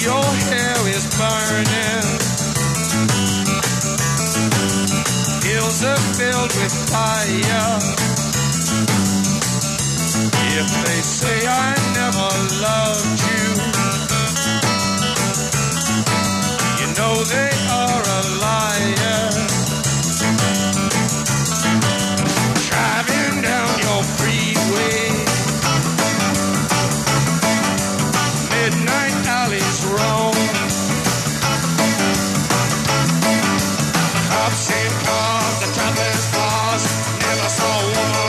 your hair is burning. Hills are filled with fire. If they say I never loved you, you know they are a liar. Driving down your freeway, midnight alleys roam. Cops in cars, the travelers bars, never saw a woman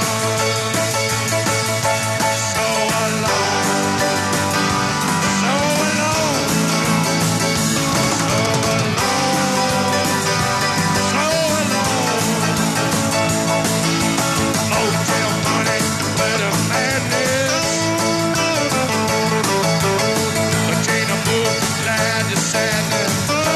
so alone, so alone, so alone, so alone. Motel money, where the madness, but ain't a move glad to sadness.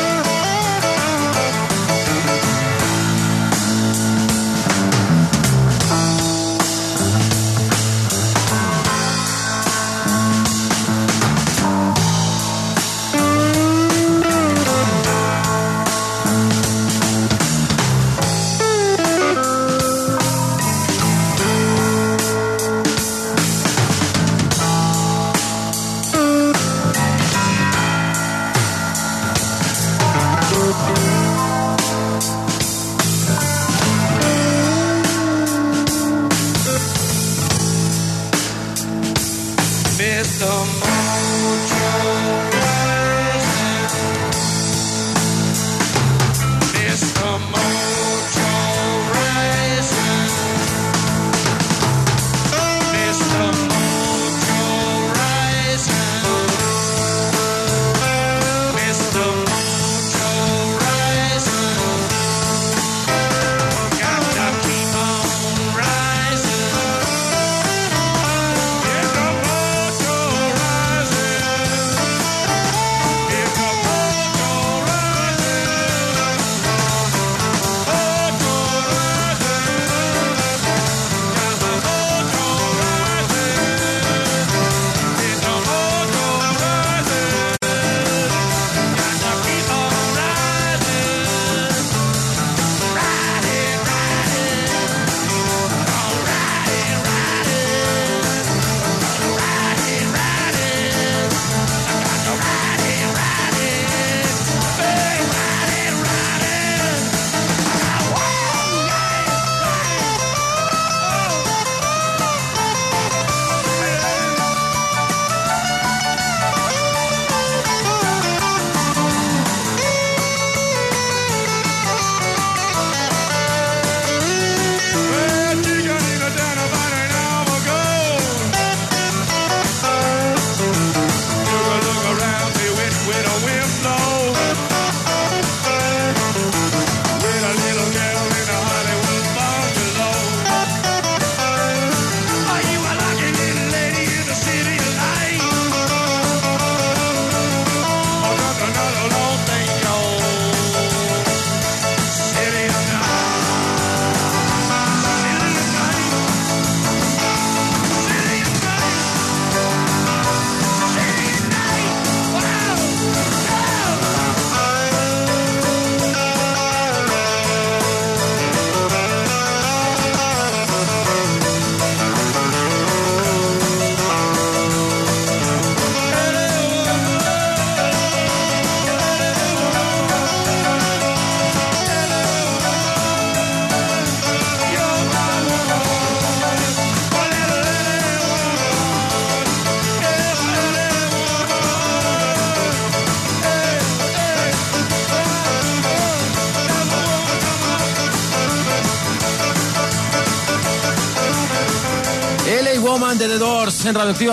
Mr. Mojo rising, Mr. Mojo rising, Mr. Mojo rising, Mr. Mojo rising, gotta keep on rising. Mr. Mojo Woman de The Doors en Radioactiva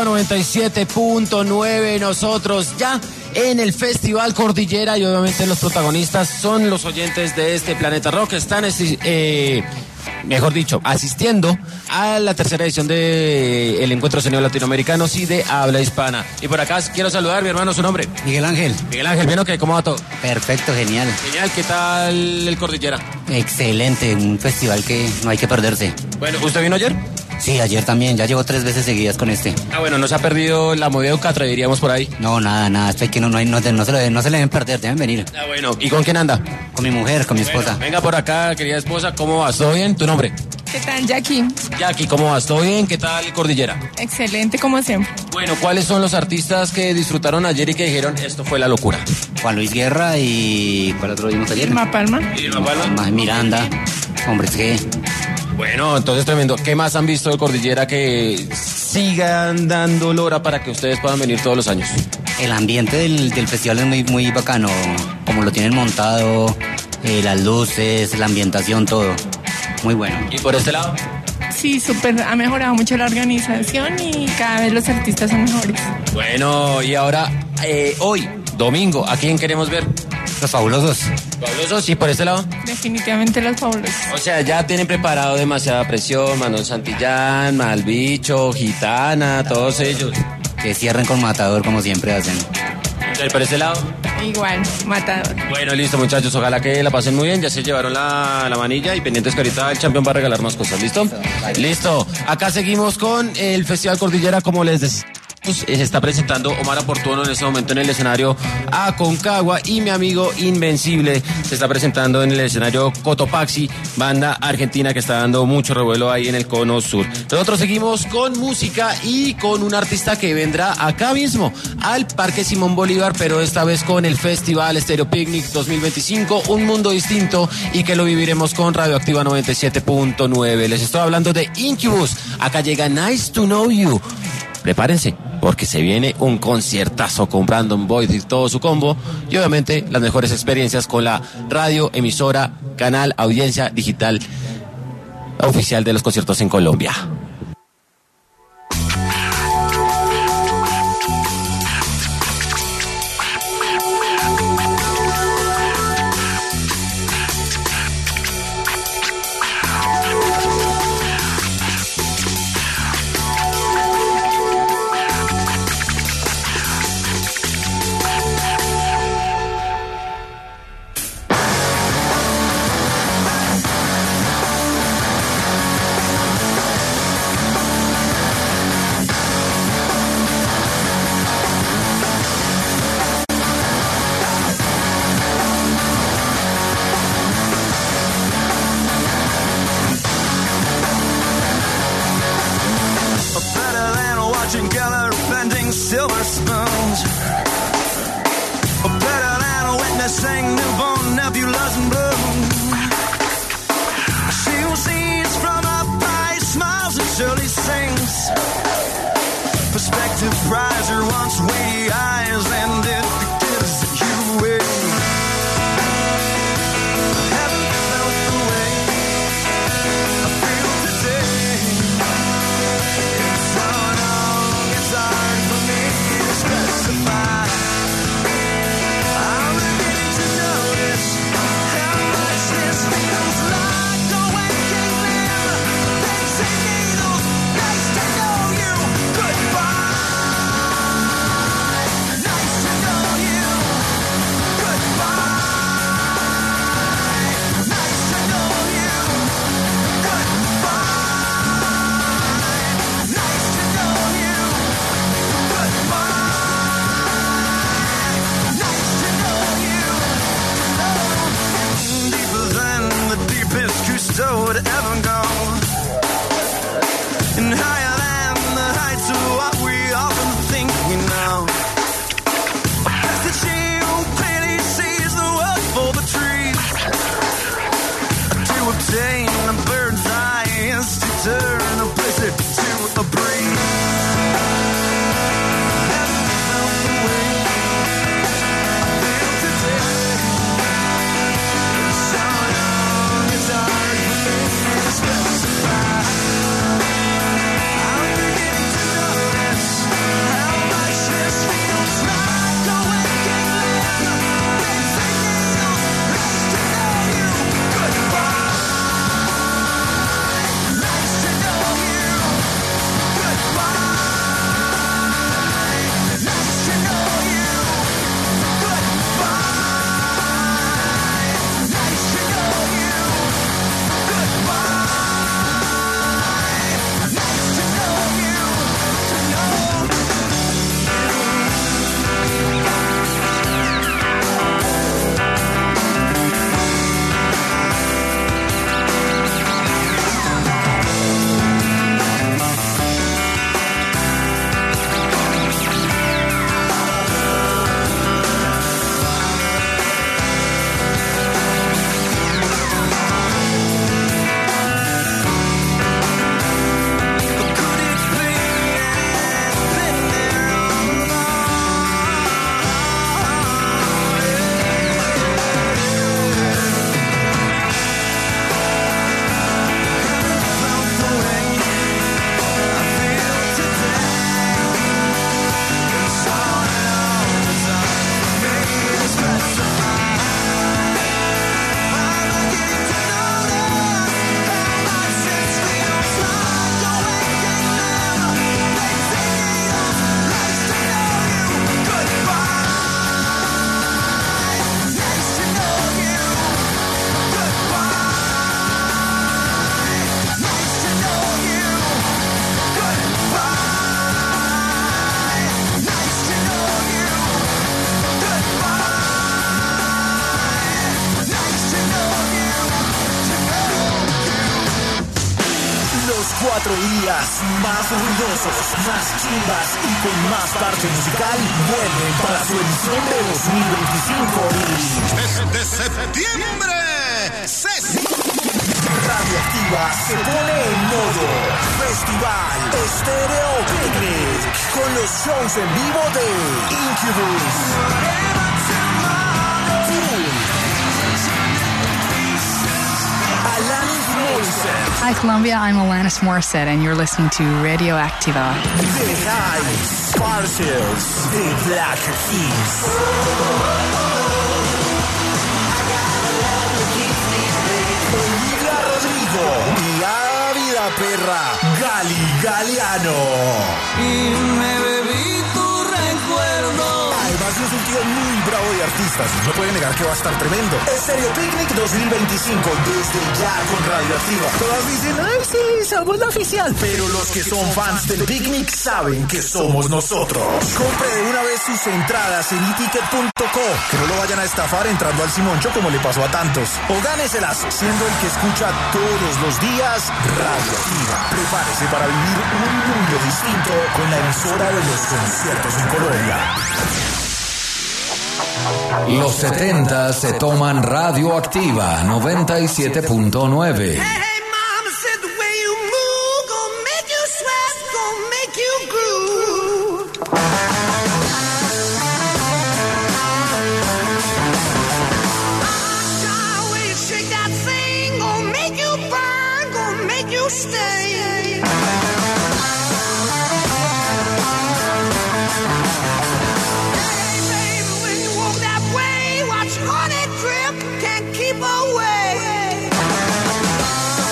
97.9. Nosotros ya en el Festival Cordillera y obviamente los protagonistas son los oyentes de este Planeta Rock. Están, mejor dicho, asistiendo a la tercera edición del Encuentro de Sonido Latinoamericanos y de Habla Hispana. Y por acá quiero saludar a mi hermano, su nombre. Miguel Ángel. Miguel Ángel, ¿bien o qué? ¿Cómo va todo? Perfecto, genial. Genial, ¿qué tal el Cordillera? Excelente, un festival que no hay que perderse. Bueno, ¿usted vino ayer? Sí, ayer también, ya llevo 3 veces seguidas con este. Ah, bueno, no se ha perdido la movida Eucatra, diríamos por ahí. No, nada, esto hay que no se le deben perder, deben venir. Ah, bueno, ¿y con quién anda? Con mi mujer, con mi Bueno, esposa. venga por acá, querida esposa, ¿cómo vas? ¿Todo bien? ¿Tu nombre? ¿Qué tal, Jackie? Jackie, ¿cómo vas? ¿Todo bien? ¿Qué tal Cordillera? Excelente, como siempre. Bueno, ¿cuáles son los artistas que disfrutaron ayer y que dijeron esto fue la locura? Juan Luis Guerra y... ¿Cuál otro vimos ayer? Irma Palma. Irma Palma. Miranda, Hombres G. Bueno, entonces tremendo. ¿Qué más han visto de Cordillera que sigan dando lora para que ustedes puedan venir todos los años? El ambiente del festival es muy bacano, como lo tienen montado, las luces, la ambientación, todo. Muy bueno. ¿Y por este lado? Sí, súper, ha mejorado mucho la organización y cada vez los artistas son mejores. Bueno, y ahora, hoy, domingo, ¿a quién queremos ver? Los Fabulosos. Fabulosos, ¿y por este lado? Definitivamente los fabulosos. O sea, ya tienen preparado Demasiada Presión, Manuel Santillán, Malbicho, Gitana, todos ellos. Que cierren con Matador como siempre hacen. ¿Y por este lado? Igual, Matador. Bueno, listo, muchachos. Ojalá que la pasen muy bien. Ya se llevaron la manilla y pendientes que ahorita el campeón va a regalar más cosas. ¿Listo? Listo. Acá seguimos con el Festival Cordillera, como les decía. Se está presentando Omar Aportuono en este momento en el escenario Aconcagua y mi amigo Invencible se está presentando en el escenario Cotopaxi, banda argentina que está dando mucho revuelo ahí en el Cono Sur. Nosotros seguimos con música y con un artista que vendrá acá mismo al Parque Simón Bolívar, pero esta vez con el Festival Stereo Picnic 2025, un mundo distinto y que lo viviremos con Radioactiva 97.9. Les estoy hablando de Incubus. Acá llega Nice to Know You. Prepárense, porque se viene un conciertazo con Brandon Boyd y todo su combo. Y obviamente las mejores experiencias con la radio, emisora, canal, audiencia digital oficial de los conciertos en Colombia. 4 días más ruidosos, más chimbas y con más parte musical vuelven para su edición de 2025 Desde septiembre, Radioactiva se pone en modo Festival Estéreo Picnic con los shows en vivo de Incubus, Alanis Morissette, Hi, Colombia. I'm Alanis Morissette, and you're listening to Radioactiva. The Hives, Parcels, The Black Keys, Olivia Rodrigo y Ávida Perra, Gali Galeano. Y me bebí tu recuerdo. Además es un tío muy bravo de artistas, no puede negar que va a estar tremendo. Estéreo Picnic 2025, desde ya con Radioactiva. Todas dicen, ay sí, somos la oficial. Pero los que son fans del Picnic saben que somos nosotros. Compre de una vez sus entradas en eticket.co, que no lo vayan a estafar entrando al Simoncho como le pasó a tantos. O gáneselas siendo el que escucha todos los días Radioactiva. Prepárese para vivir un mundo distinto con la emisora de los conciertos en Colombia. Los 70 se toman Radioactiva 97.9. Hey, mama said the way you move gonna make you sweat, gonna make you groove. The way you shake that thing gonna make you burn, gonna make you stay. Hey, baby, when you walk that way, watch honey drip, can't keep away.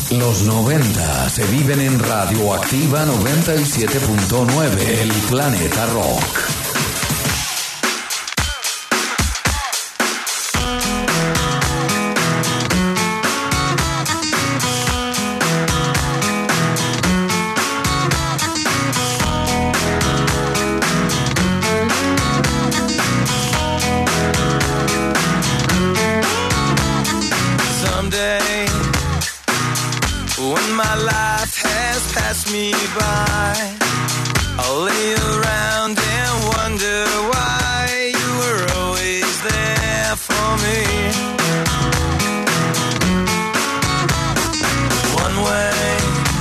Los 90 se viven en Radioactiva 97.9, el planeta rock. Me by, I'll lay around and wonder why you were always there for me. One way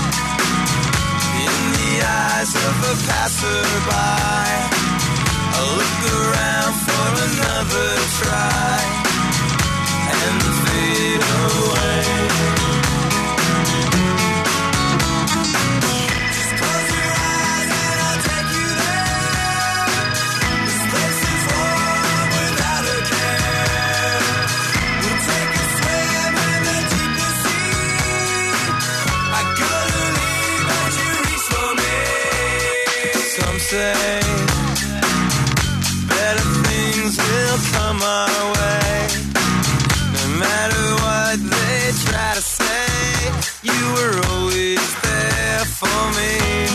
in the eyes of a passerby, I'll look around for another try and fade away. Say better things will come our way. No matter what they try to say, you were always there for me.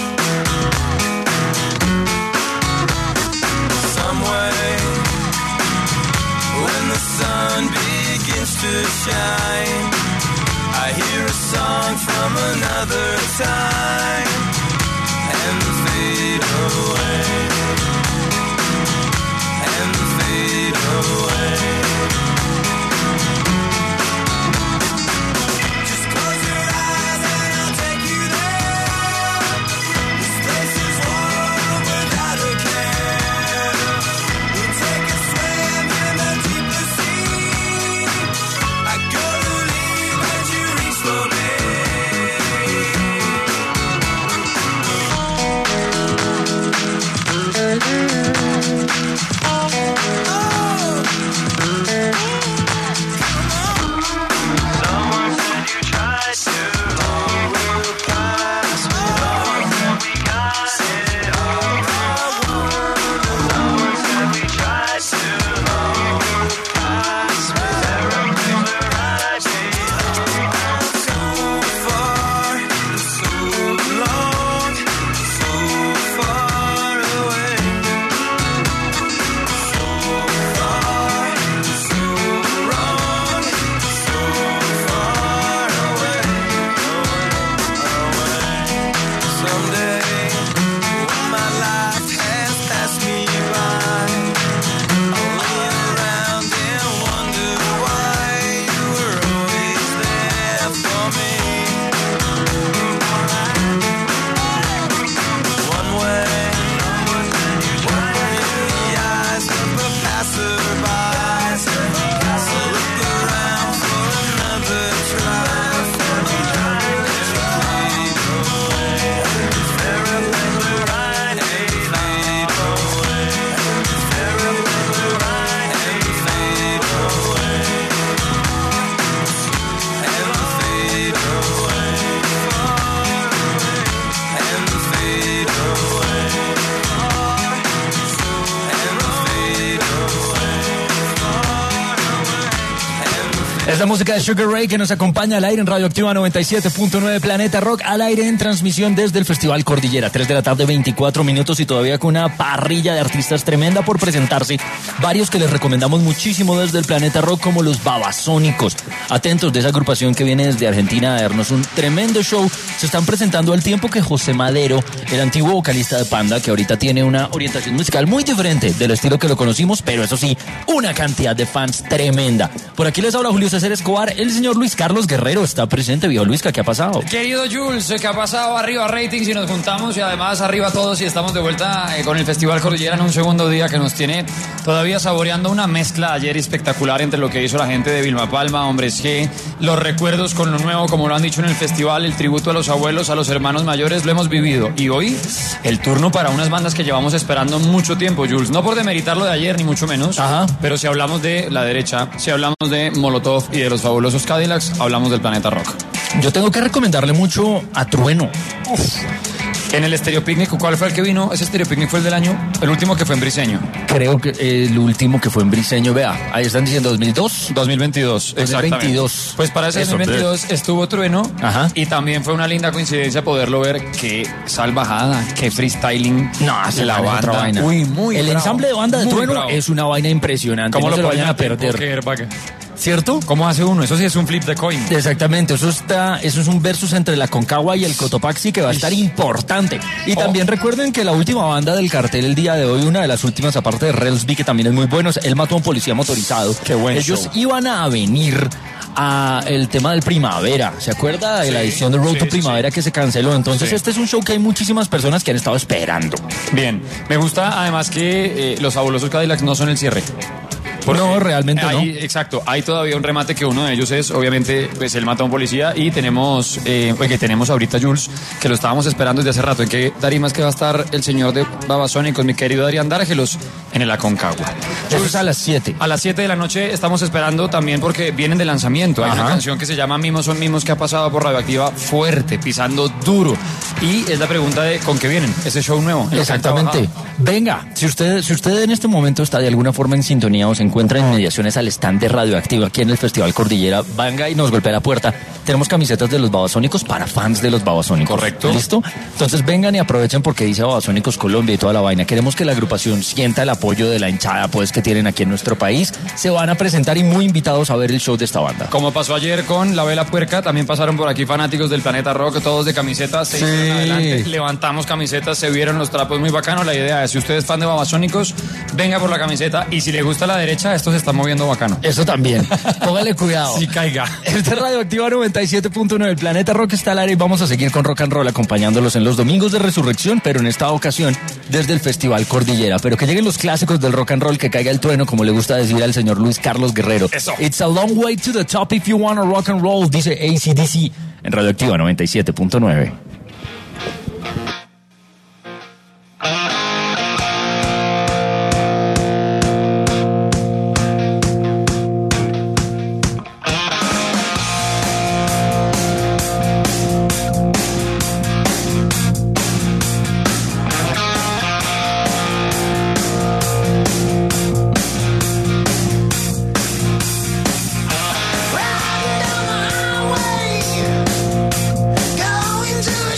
Some way, when the sun begins to shine, I hear a song from another time and fade away, and fade away. Just close your eyes and I'll take you there. This place is warm without a care. We'll take a swim in the deeper sea. I gotta leave as you reach for me. Es la música de Sugar Ray que nos acompaña al aire en Radioactiva 97.9 Planeta Rock, al aire en transmisión desde el Festival Cordillera. 3 de la tarde, 24 minutos y todavía con una parrilla de artistas tremenda por presentarse. Varios que les recomendamos muchísimo desde el Planeta Rock, como los Babasónicos. Atentos, de esa agrupación que viene desde Argentina a darnos un tremendo show. Se están presentando al tiempo que José Madero, el antiguo vocalista de Panda, que ahorita tiene una orientación musical muy diferente del estilo que lo conocimos, pero eso sí, una cantidad de fans tremenda. Por aquí les habla Julio César Escobar. El señor Luis Carlos Guerrero está presente. Viejo Luisca, ¿qué ha pasado? Querido Jules, ¿qué ha pasado? Arriba ratings y nos juntamos, y además arriba todos, y estamos de vuelta con el Festival Cordillera en un segundo día que nos tiene todavía saboreando una mezcla ayer espectacular entre lo que hizo la gente de Vilma Palma, Hombres G, los recuerdos con lo nuevo, como lo han dicho en el festival, el tributo a los abuelos, a los hermanos mayores, lo hemos vivido. Y hoy el turno para unas bandas que llevamos esperando mucho tiempo, Jules. No por demeritar lo de ayer, ni mucho menos. Ajá. Pero si hablamos de la derecha, si hablamos de Molotov y de los fabulosos Cadillacs, hablamos del Planeta Rock. Yo tengo que recomendarle mucho a Trueno. En el Estéreo Picnic, ¿cuál fue el que vino? Ese Estéreo Picnic fue el del año, el último que fue en Briseño. Creo que el último que fue en Briseño, vea, ahí están diciendo 2002. 2022, exactamente. 2022. Pues para ese 2022 estuvo Trueno. Ajá. Y también fue una linda coincidencia poderlo ver. Qué salvajada, qué freestyling. No, se la banda. otra vaina. Uy, muy el bravo, ensamble de banda de muy Trueno bravo. es una vaina impresionante. ¿Cómo no lo se lo ponen vayan a tiempo perder? que airbag? ¿Cierto? ¿Cómo hace uno? Eso sí es un flip de coin. Exactamente, eso es un versus entre la Concagua y el Cotopaxi que va a estar importante. Y también recuerden que la última banda del cartel el día de hoy, una de las últimas aparte de Relsby, que también es muy bueno, es Él mató a un policía motorizado. Qué buen Ellos show. iban a venir a el tema del Primavera, ¿se acuerda de la edición de Road to Primavera que se canceló? Entonces este es un show que hay muchísimas personas que han estado esperando. Bien, me gusta además que los fabulosos Cadillacs no son el cierre. Porque No, realmente no. Exacto, hay todavía un remate que uno de ellos es, obviamente, pues Él mata a un policía y tenemos, que tenemos ahorita Jules, que lo estábamos esperando desde hace rato. ¿En qué tarimas que va a estar el señor de Babasónicos, mi querido Adrián Dárgelos? En el Aconcagua. Eso es a las 7. A las 7 de la noche estamos esperando también porque vienen de lanzamiento. Hay una canción que se llama Mimos son Mimos que ha pasado por Radioactiva fuerte, pisando duro. Y es la pregunta de ¿con qué vienen? Ese show nuevo. Exactamente. Venga, si usted en este momento está de alguna forma en sintonía o se encuentra en inmediaciones al stand de Radioactiva aquí en el Festival Cordillera, venga y nos golpea la puerta. Tenemos camisetas de los Babasónicos para fans de los Babasónicos. Correcto. ¿Listo? Entonces vengan y aprovechen porque dice Babasónicos Colombia y toda la vaina. Queremos que la agrupación sienta el apoyo de la hinchada pues que tienen aquí en nuestro país. Se van a presentar y muy invitados a ver el show de esta banda. Como pasó ayer con La Vela Puerca, también pasaron por aquí fanáticos del Planeta Rock, todos de camisetas, se hicieron adelante, levantamos camisetas, se vieron los trapos muy bacanos. La idea es, si usted es fan de Babasónicos, venga por la camiseta y si le gusta la derecha, esto se está moviendo bacano. Eso también. Póngale cuidado. Si caiga. Este es Radioactiva 97.9. El Planeta Rock está al aire y vamos a seguir con rock and roll acompañándolos en los domingos de resurrección, pero en esta ocasión desde el Festival Cordillera. Pero que lleguen los clásicos del rock and roll, que caiga el trueno, como le gusta decir al señor Luis Carlos Guerrero. Eso. It's a long way to the top if you wanna rock and roll, dice AC/DC en Radioactiva 97.9. Riding down the highway, going to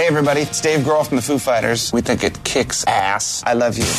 Hey everybody, it's Dave Grohl from the Foo Fighters. We think it kicks ass. I love you.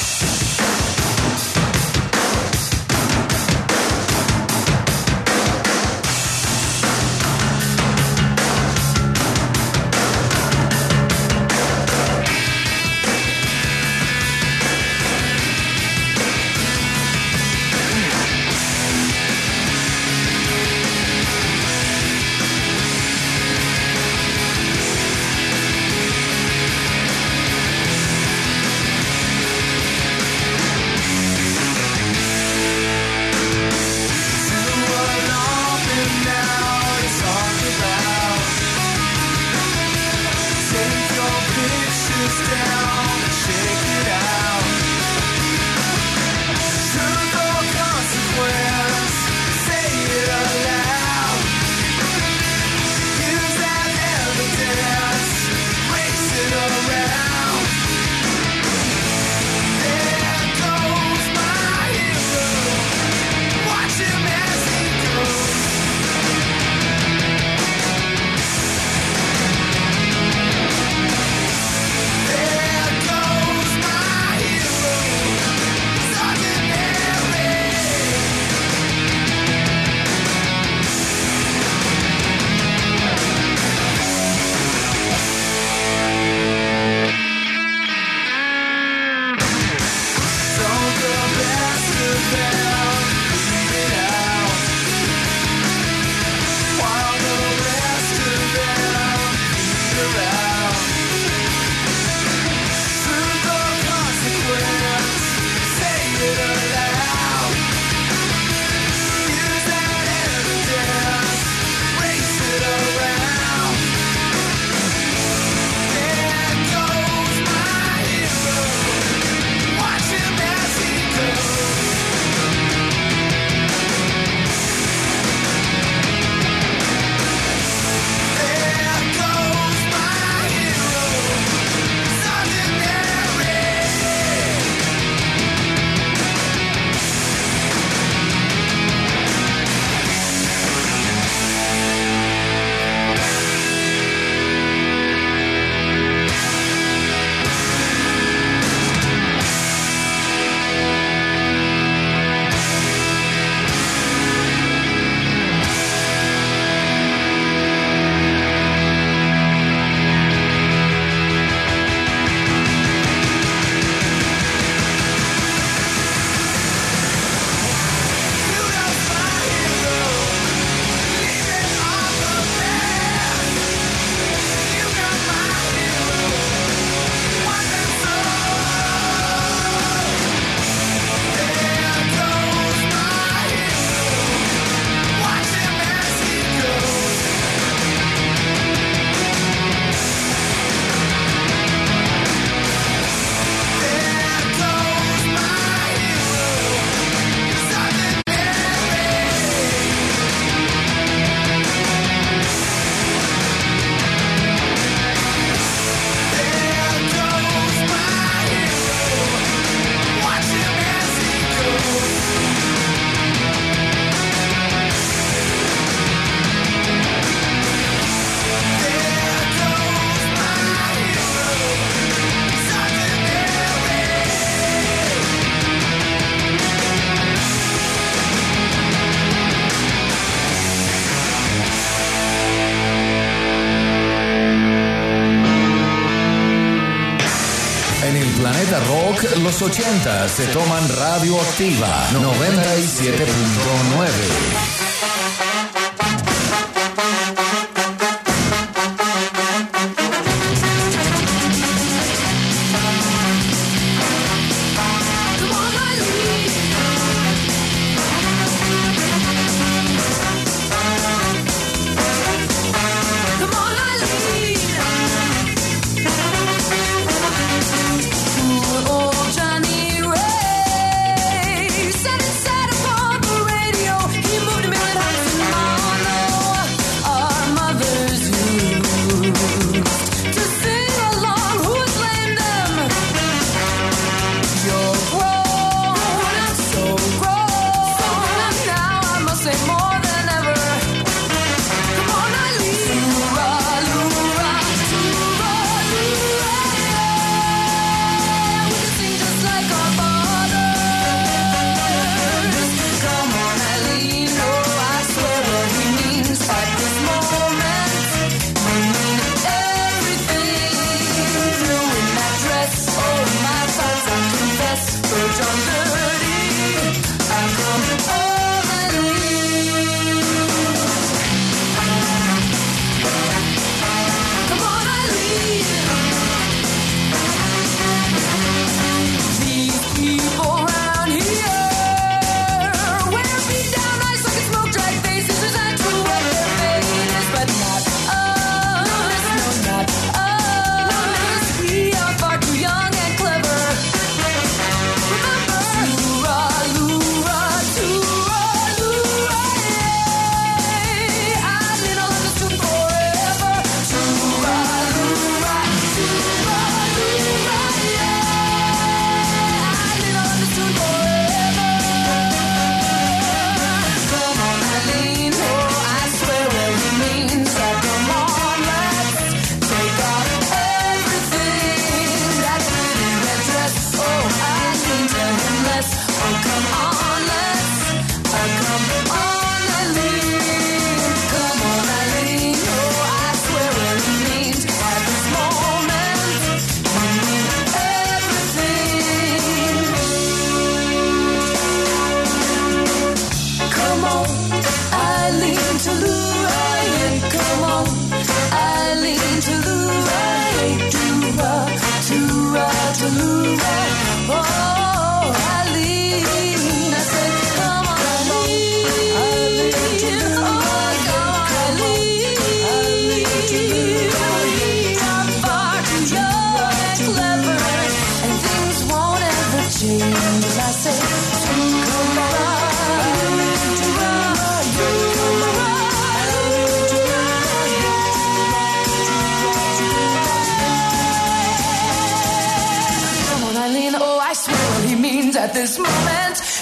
Planeta Rock, los 80 se toman Radioactiva 97.9. Johnny Ray said it said upon the radio. He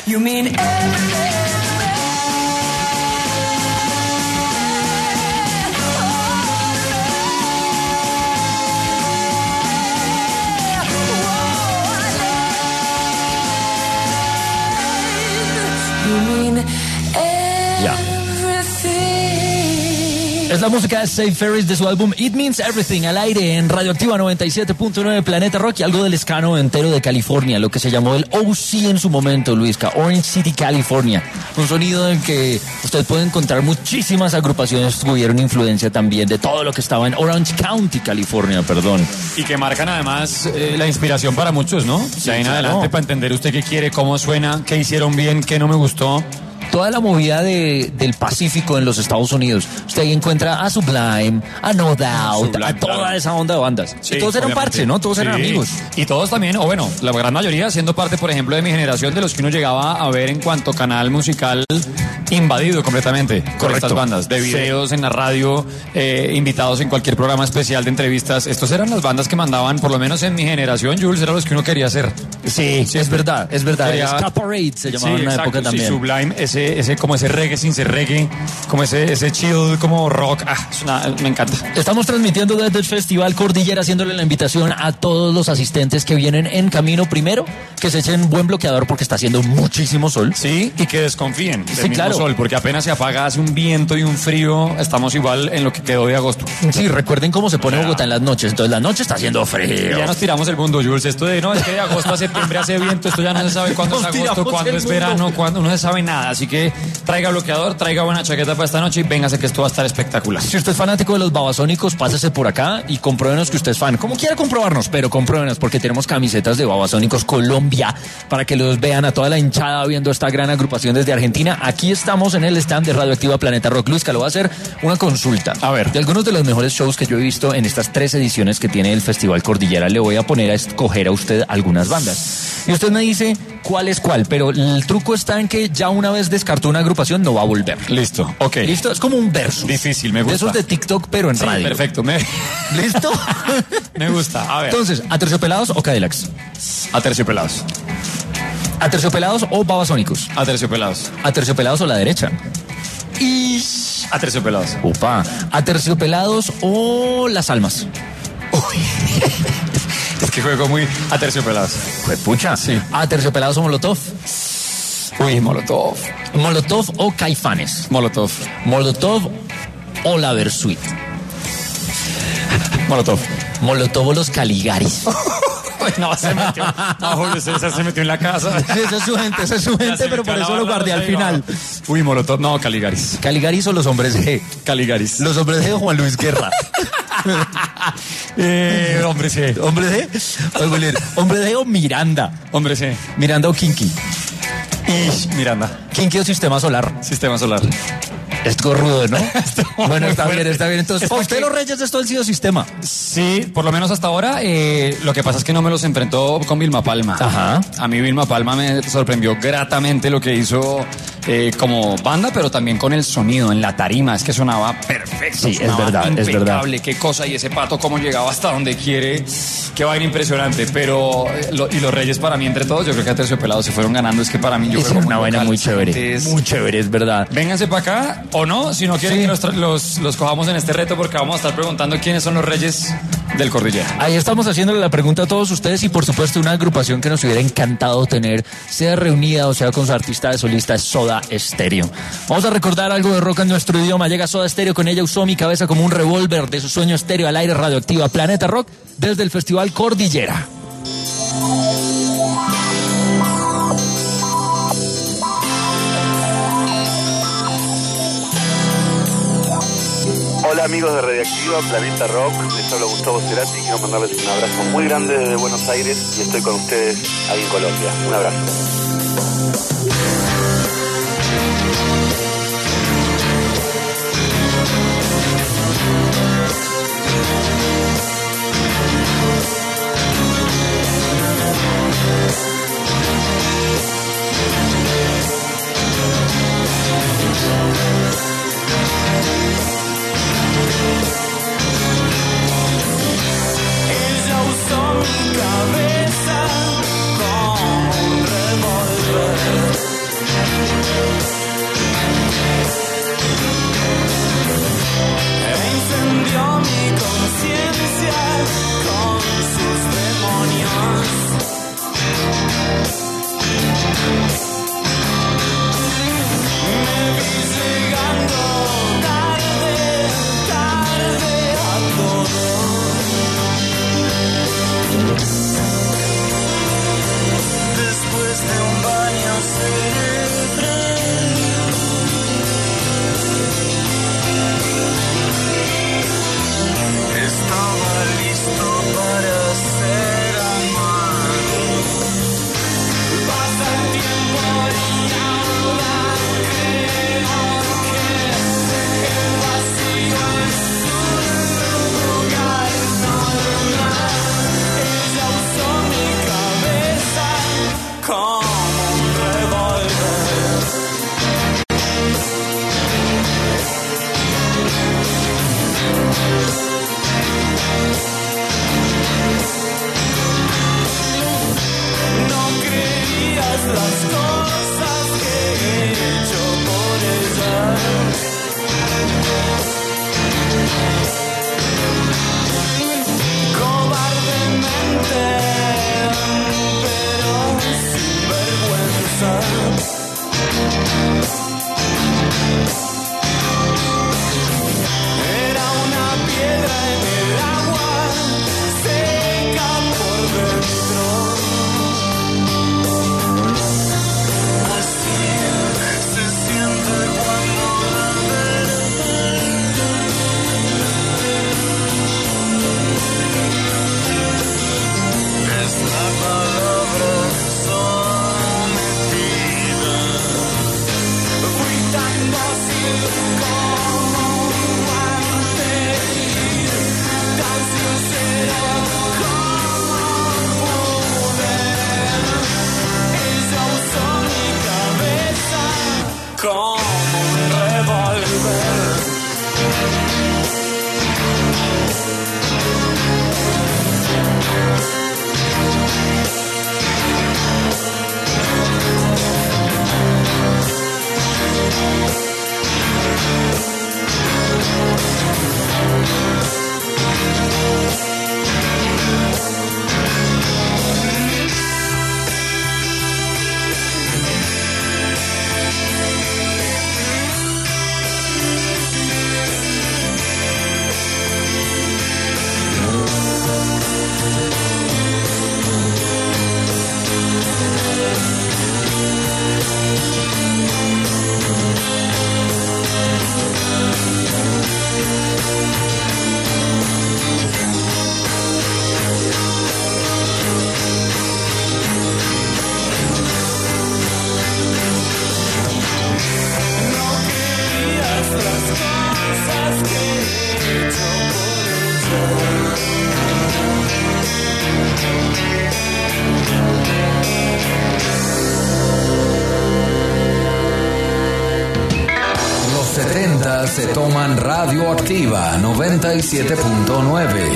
You mean everything. Ya. Es la música de Save Ferris de su álbum It Means Everything, al aire en Radioactiva 97.9 Planeta Rock, y algo del escano entero de California, lo que se llamó el OC en su momento, Luisca, Orange City, California. Un sonido en que usted puede encontrar muchísimas agrupaciones que tuvieron influencia también de todo lo que estaba en Orange County, California, perdón. Y que marcan además la inspiración para muchos, ¿no? Sí, de ahí en claro. adelante, para entender usted qué quiere, cómo suena, qué hicieron bien, qué no me gustó. Toda la movida del Pacífico en los Estados Unidos. Usted ahí encuentra a Sublime, a No Doubt, Sublime, a toda claro. esa onda de bandas. Sí, Y todos eran obviamente. parche, ¿no? Todos eran Sí. amigos. Y todos también, o bueno, la gran mayoría siendo parte, por ejemplo, de mi generación, de los que uno llegaba a ver en cuanto canal musical invadido completamente por Correcto. estas bandas, de videos en la radio, invitados en cualquier programa especial de entrevistas. Estos eran las bandas que mandaban, por lo menos en mi generación, Jules, eran los que uno quería hacer. Sí, es verdad, es verdad. Quería- Ska Parade se llamaba en una exacto, época también. Sí, Sublime, ese como ese reggae sin ser reggae, como ese chill, como rock. Me encanta. Estamos transmitiendo desde el Festival Cordillera, haciéndole la invitación a todos los asistentes que vienen en camino. Primero, que se echen buen bloqueador porque está haciendo muchísimo sol. Sí, y que desconfíen del Sí, mismo claro. sol, porque apenas se apaga, hace un viento y un frío, estamos igual en lo que quedó de agosto. Sí, recuerden cómo se pone Bogotá en las noches. Entonces, la noche está haciendo Y frío. ya nos tiramos el mundo, Jules. Esto de, no, es que de agosto a septiembre hace viento, esto ya no se sabe cuándo es Nos agosto, tiramos cuándo el es mundo. verano, cuándo, no se sabe nada. Así que traiga bloqueador, traiga buena chaqueta para esta noche y véngase que esto va a estar espectacular. Si usted es fanático de los babasónicos, pásese por acá y compruébenos que usted es fan. Como quiera comprobarnos, pero compruébenos porque tenemos camisetas de Babasónicos Colombia para que los vean a toda la hinchada viendo esta gran agrupación desde Argentina. Aquí estamos en el stand de Radioactiva Planeta Rock. Luis, que lo va a hacer una consulta. A ver. De algunos de los mejores shows que yo he visto en estas 3 ediciones que tiene el Festival Cordillera, le voy a poner a escoger a usted algunas bandas. Y usted me dice cuál es cuál, pero el truco está en que ya una vez descartó una agrupación no va a volver. Listo, ok. ¿Listo? Es como un verso. Difícil, me gusta. De esos de TikTok, pero en Sí, radio. perfecto. ¿Listo? Me gusta. A ver. Entonces, ¿Aterciopelados o Cadillacs? Aterciopelados. ¿Aterciopelados o Babasónicos? Aterciopelados. ¿Aterciopelados o La Derecha? Y aterciopelados. Upa. ¿Aterciopelados o Las Almas? Es que juego muy aterciopelados. Pucha. Sí. ¿Aterciopelados o Molotov? Uy, Molotov. ¿Molotov o Caifanes? Molotov. ¿Molotov o La Versuit? Molotov. ¿Molotov o los Caligaris? Uy, no, se metió. No, Julio César se metió en la casa. Sí, esa es su gente, pero por eso lo guardé al final. Uy, Molotov. No, Caligaris. ¿Caligaris o los Hombres G? Caligaris. Los Hombres G o Juan Luis Guerra. Hombre, sí. ¿Hombre D? ¿Hombre D o Miranda? Hombre, sí. ¿Miranda o Kinky? Miranda. ¿Kinky o Sistema Solar? Sistema Solar. Es gorrudo, ¿no? Bueno, está fuerte. bien, está bien. Entonces, para usted los Reyes de esto han sido Sistema. Sí, por lo menos hasta ahora. Lo que pasa es que no me los enfrentó con Vilma Palma. Ajá. A mí Vilma Palma me sorprendió gratamente lo que hizo como banda, pero también con el sonido en la tarima. Es que sonaba perfecto. Sí, es sonaba verdad, es verdad. impecable. Qué cosa. Y ese Pato cómo llegaba hasta donde quiere. Qué vaina impresionante. Pero, y los Reyes para mí entre todos, yo creo que a Terciopelados se fueron ganando. Es que para mí yo Es creo que una vaina muy chévere. Muy chévere, es verdad. Vénganse para acá o no, si no quieren Sí. que los cojamos en este reto, porque vamos a estar preguntando quiénes son los Reyes del Cordillera. Ahí estamos haciéndole la pregunta a todos ustedes y por supuesto una agrupación que nos hubiera encantado tener, sea reunida o sea con su artista de solista, es Soda Stereo. Vamos a recordar algo de rock en nuestro idioma. Llega Soda Stereo, con ella usó mi cabeza como un revólver, de su sueño estéreo al aire, Radioactiva Planeta Rock desde el Festival Cordillera. Hola amigos de Radioactiva, Planeta Rock, les habla Gustavo Cerati, quiero mandarles un abrazo muy grande desde Buenos Aires y estoy con ustedes ahí en Colombia. Un abrazo. Ella usó mi cabeza como un revólver. Era una piedra en el agua, seca por dentro. Así se siente cuando la es la palabra sometida. Fui tan dócil como un guante, tan sincero como pude. Ella usó mi cabeza como un revólver. Los 70 se toman Radioactiva 97.9.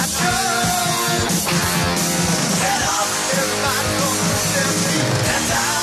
Get down.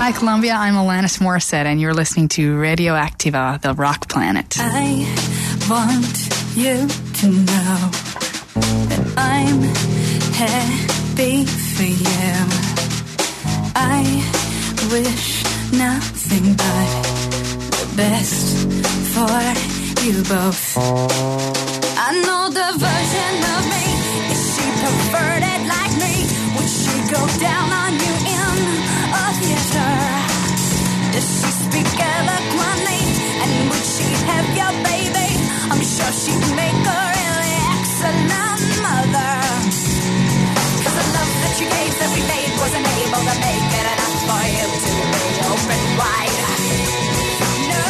Hi, Columbia. I'm Alanis Morissette, and you're listening to Radio Activa, the rock planet. I want you to know that I'm happy for you. I wish nothing but the best for you both. I know the version of me. Is she perverted like me? Would she go down on you in a theater? Does she speak eloquently? And would she have your baby? I'm sure she'd make a really excellent mother. 'Cause the love that you gave that we made wasn't able to make it enough for you to be open wide. No.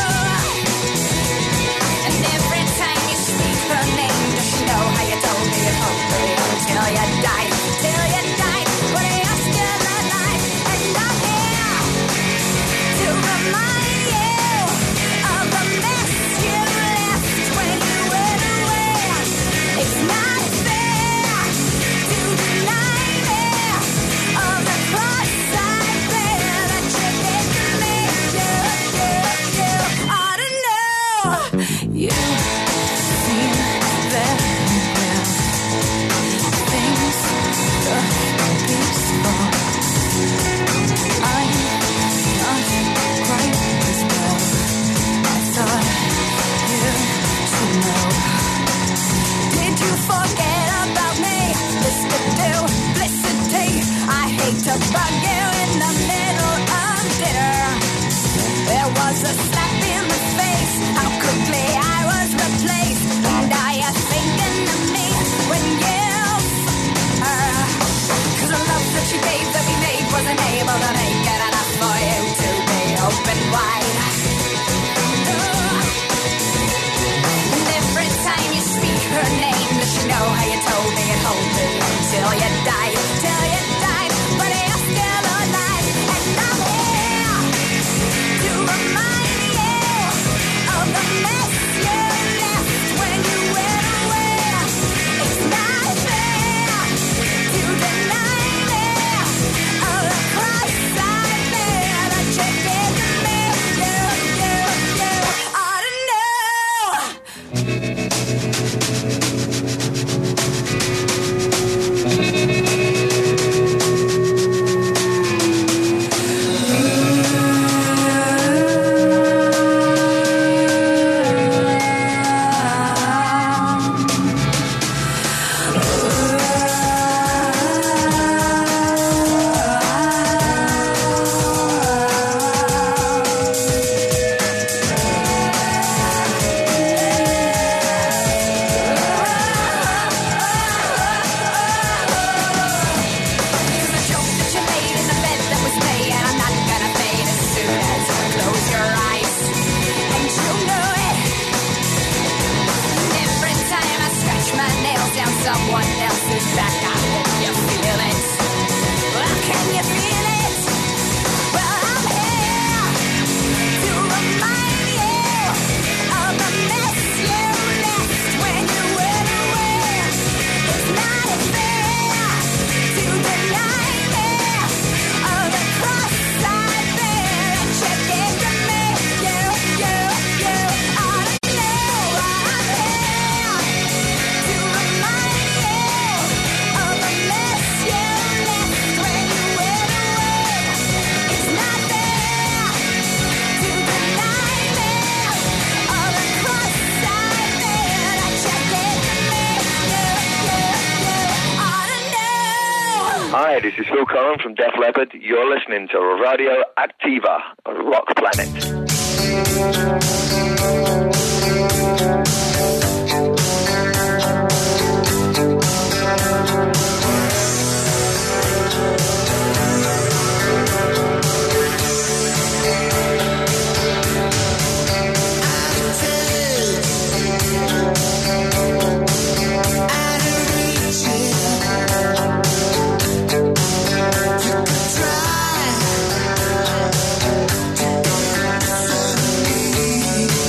And every time you speak her name, does she know how you told me you'd hope for you till you died? Till you died, but you're still alive. And I'm here to remind you of the mess you left when you went away. It's not fair to deny me of the cross I bear that you did to me. You ought to know. You seem very well. Things look peaceful. I'm not quite as well. I thought you should know. Did you forget about me? Mr. Duplicity. I hate to bug you in the middle of dinner. There was a slap in the face. How quickly I was replaced. And are you thinking of me when you 'cause the love that you gave that we made wasn't able to make it enough for you to be open wide. And every time you speak her name, does she know how you told me you'd hold me until you died? Till you died, but you're still alive. And I'm here to remind you of the mess you left when you went away. It's not fair to deny me of the cross I bear that you did to me. You ought to know. Someone else's back, I hope you feel it. Well, can you feel it? Well, I'm here to remind you of the mess you left when you went away. It's not fair to deny me of the cross I bear that you did to me. You ought to know I'm here to remind of the mess you left when you went away. It's not fair to deny me of the cross I bear that you did to me. You ought to know. Hi, this is Phil Collins from Def Leppard. You're listening to Radio Activa on Rock Planet. Try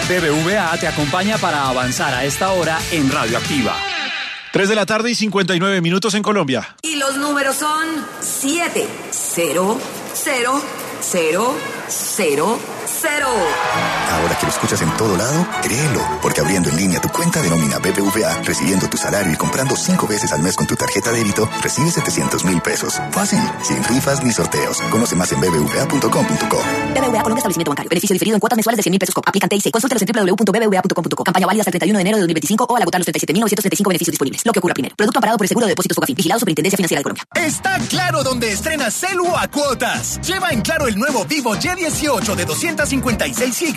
BBVA te acompaña para avanzar a esta hora en Radioactiva. 3 de la tarde y 59 minutos en Colombia. Y los números son 7, 0, 0, 0, 0, 0. Ahora que lo escuchas en todo lado, créelo, porque abriendo en línea tu cuenta de nómina BBVA, recibiendo tu salario y comprando 5 veces al mes con tu tarjeta de débito, recibes 700.000 pesos. Fácil, sin rifas ni sorteos. Conoce más en bbva.com.co. BBVA Colombia, establecimiento bancario. Beneficio diferido en cuotas mensuales de 100.000 pesos. Aplican TIC. Consúltelos en www.bbva.com.co. Campaña válida hasta el 31 de enero de 2025 o al agotar los 37.935 beneficios disponibles. Lo que ocurra primero. Producto amparado por el Seguro de Depósitos Focafin. Vigilado Superintendencia Financiera de Colombia. Está Claro donde estrenas Celu a cuotas. Lleva en Claro el nuevo Vivo Y18 de 256 GB